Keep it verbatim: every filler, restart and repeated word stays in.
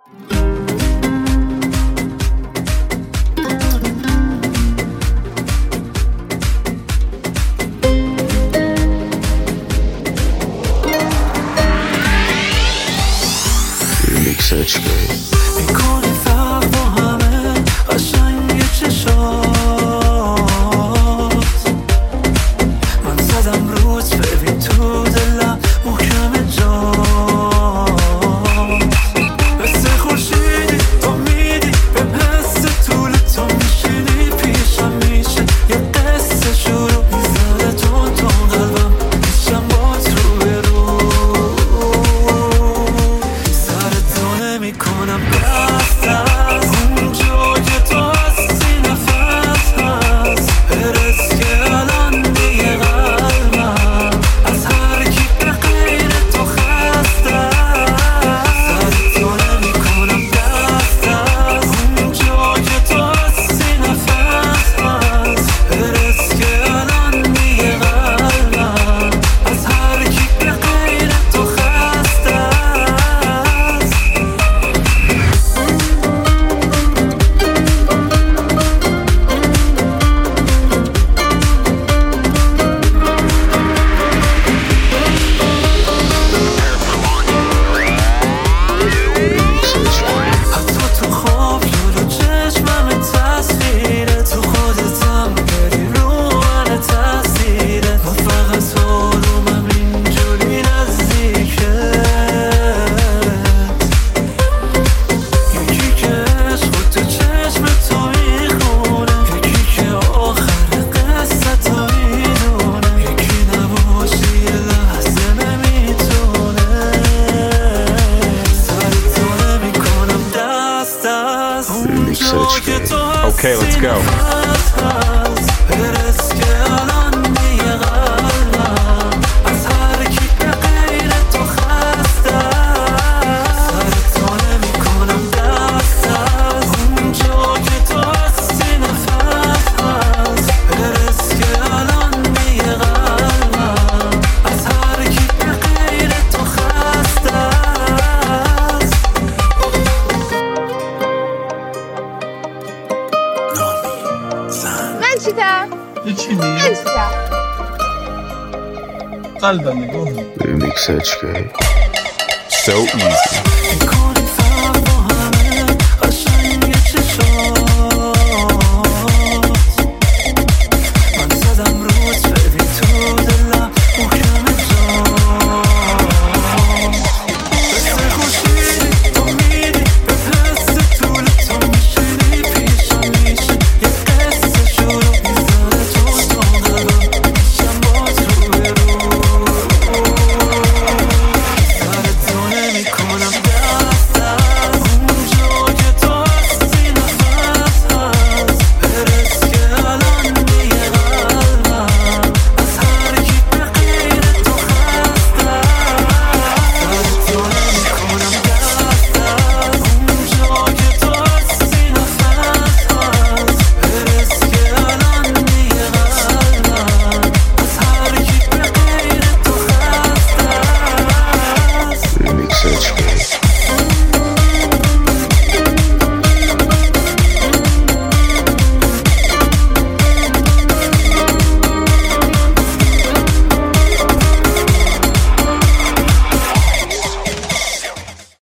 میکنی فرق با همه قشنگ چشات من زدم روز ببین تو دلم محکم جات مثل خورشیدی تو میدی به حس طول تو میشینی پیشم میشه یه قصه شروع میزنه تون تون قلبم میشم بات رو به رو میکنم دست از اونجا که تو هستی نفس هست برس که الان دیگه قلبم از هر کی به غیر تو خسته سر تو نمیکنم دست از اونجا که تو هستی نفس هست برس که الان دیگه قلبم از هر کی به غیر تو خسته Okay, let's go. هیچی نیست قلبم نگاه Remix H K So easy.